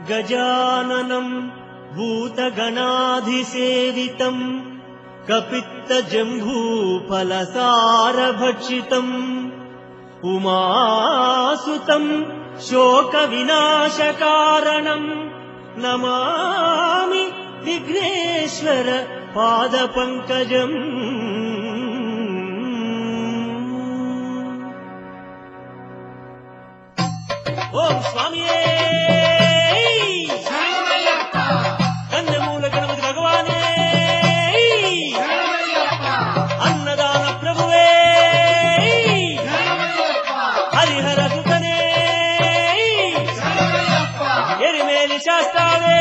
गजाननम् भूतगणाधिसेवितम् कपित्तजम्बूफलसारभक्षितम् उमासुतम् शोकविनाशकारणम् नमामि विघ्नेश्वर पादपङ्कजम्। ओम स्वामिये कन्नमूल गणपति भगवाने अन्नदान प्रभुवे हरिहर सुतने एरिमेलि शास्तावे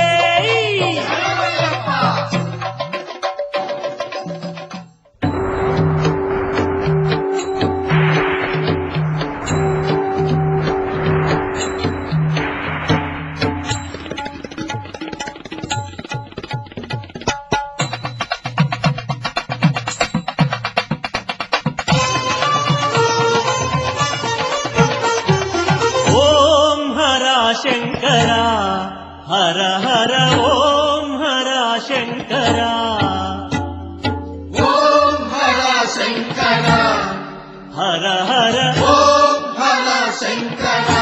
शंकरा हर हर ओम हरा शंकरा ओम हरा शंकरा हर हर ओम हरा शंकरा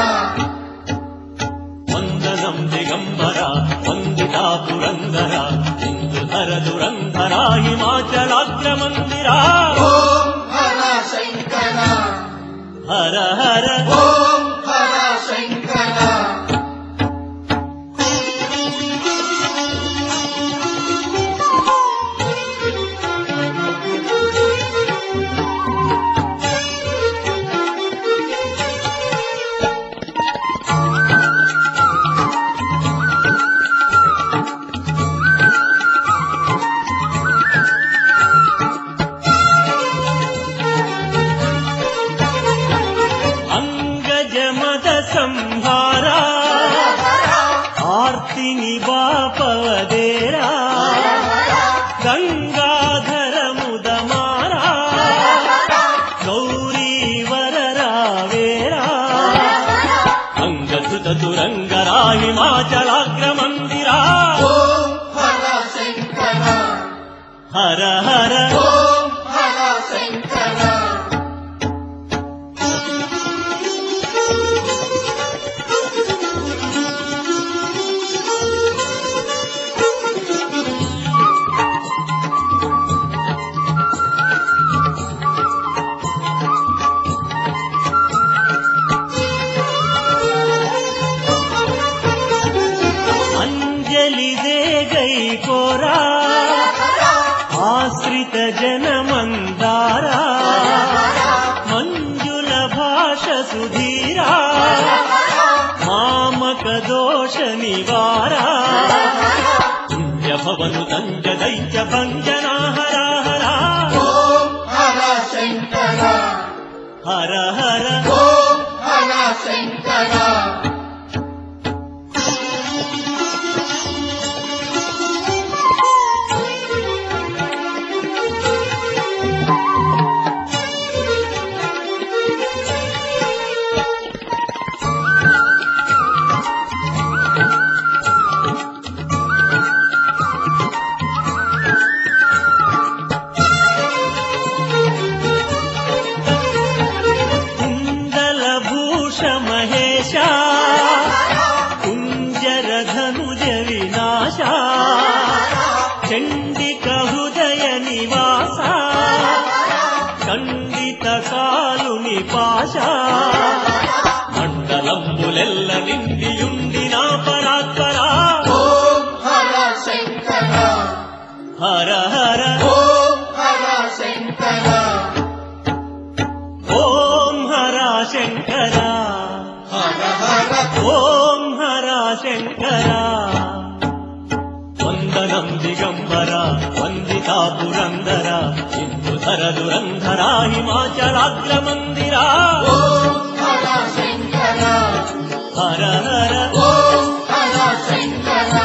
वंदनम दिगंबरा वंदिता पुरंदरा इंदुधर दुरंधरा हिमाचलाग्र मंदिरा ओम हरा शंकरा हर हर ओम हरा शंकरा संहारा आर्ति निवापवदेरा गंगाधर मुदमारा गौरी वररावेरा अंगसुत तुरंगरा हिमाचलाग्र मंदिरा ओम हरा शंकरा हर हर ओम हरा शंकरा गई कोरा आश्रित जन मंदारा मंजुल भाष सुधीरा मामक दोष निवारा पुण्य भवनु तंज दैत्य भंजना हरा हरा ओम हरा शंकरा हर हर ओम हरा शंकरा कुंजर धनुज विनाशा चंडिक हृदय निवासा खंडित कालु निपाशा मंडलंबुलेल्ल निंदियुंडिना परात्परा ओम हरा शंकरा हर हर ओम हरा शंकरा ओम हरा शंकरा हर हर ओम हरा शंकरा वंदनम दिगंबरा वंदिता पुरंदरा इंदुधर दुरंधरा हिमाचलाग्र मंदिरा ओम हरा शंकरा हर हर ओम हरा शंकरा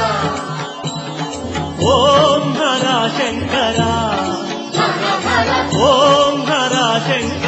ओम हरा शंकरा हर हर ओम हरा शंकरा